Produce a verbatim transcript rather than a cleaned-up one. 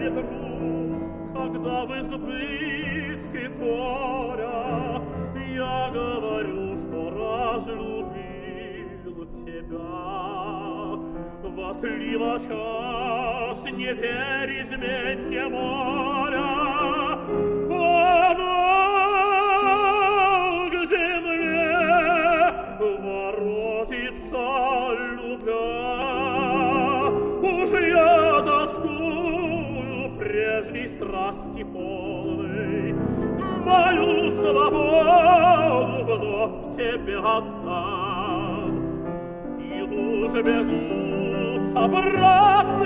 ветру, когда в избытке горя я говорю, что разлюбил тебя. В отлива час не верь измене моря, она к земле воротится любя. Уж я тоскую прежней страсти полной, мою свободу вновь тебе отдам. И уж бегутся брат